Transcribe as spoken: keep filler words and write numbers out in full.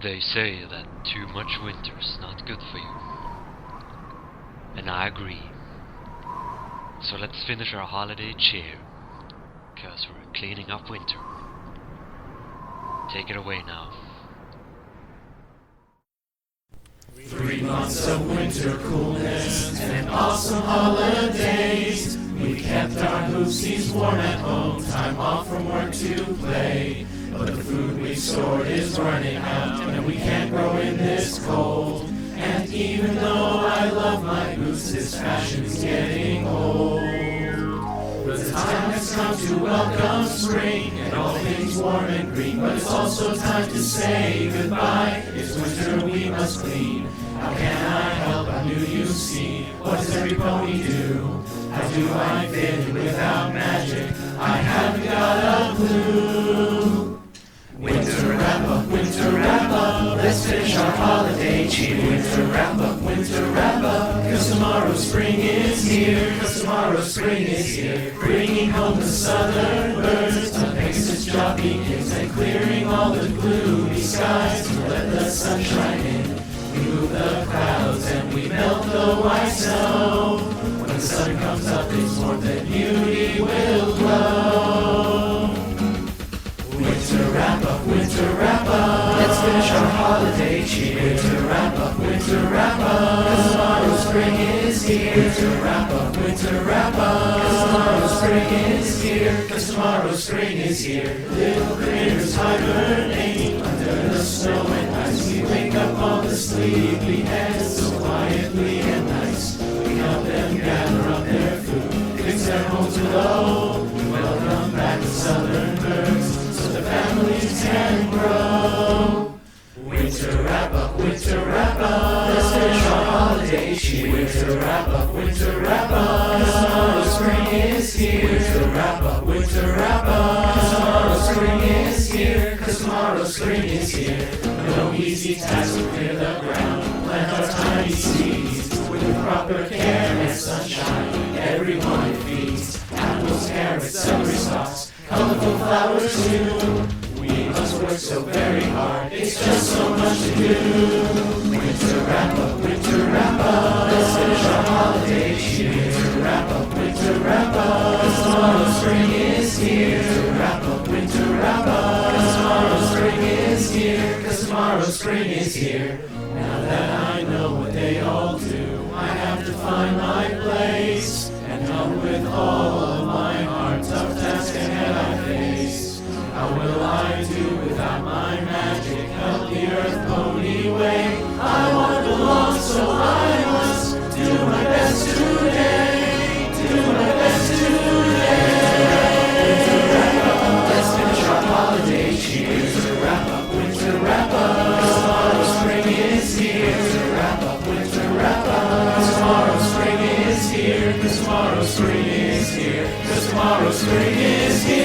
They say that too much winter's not good for you. And I agree. So let's finish our holiday cheer, cause we're cleaning up winter. Take it away now. Three months of winter coolness and awesome holidays. We kept our hoopsies warm at home, time off from work to play. But the food we stored is running out, and we can't grow in this cold. And even though I love my boots, this fashion's getting old. The time has come to welcome spring, and all things warm and green. But it's also time to say goodbye. It's winter, we must clean. How can I help? I knew you'd see. What does every pony do? How do I fit in without magic? I haven't got a clue. Winter wrap up, winter wrap up, let's finish our holiday cheer. Winter wrap up, winter wrap up, cause tomorrow spring is here. Cause tomorrow spring is here, bringing home the southern birds, the Pegasus dropping hymns and clearing all the gloomy skies to let the sun shine in. We move the clouds and we melt the white snow. When the sun comes up, its warmth and beauty will glow. Winter wrap up, winter wrap up, let's finish our holiday cheer. Winter wrap up, winter wrap up, cause tomorrow spring is here. Winter wrap up, winter wrap up, cause tomorrow spring is here. Cause tomorrow spring is here. Little critters hibernating under the snow and ice. We wake up all the sleepy heads so quietly and nice. We help them gather up their food, fix their homes below. We welcome back the southern birds, the families can grow. Winter wrap up, winter wrap up, let's finish our holiday cheer. Winter wrap up, winter wrap up, cause tomorrow spring is here. Winter wrap up, winter wrap up, cause tomorrow spring is here. Cause tomorrow spring is here. No easy task to clear the ground, plant our tiny seeds with the proper care and sunshine. Everyone it feeds, apples, carrots, celery stalks, colorful flowers too. We must work so very hard, it's just so much to do. Winter wrap up, winter wrap up, let's finish our holiday cheer. Winter wrap up, winter wrap up, cause tomorrow spring is here. Winter wrap up, winter wrap up, cause tomorrow spring is here. Cause tomorrow spring is here. Now that I know what they all do, I have to find my place and help with all of my heart. Tough task ahead I face. How will I do without my magic? Help the earth pony way. I want to belong, so I must do my best today. Do my best today. Winter wrap up, let's finish our holiday cheer. Winter wrap up, winter wrap up, cause tomorrow spring is here. Winter wrap up, winter wrap up, cause tomorrow spring is here. Cause tomorrow spring is here. Cause tomorrow spring is here.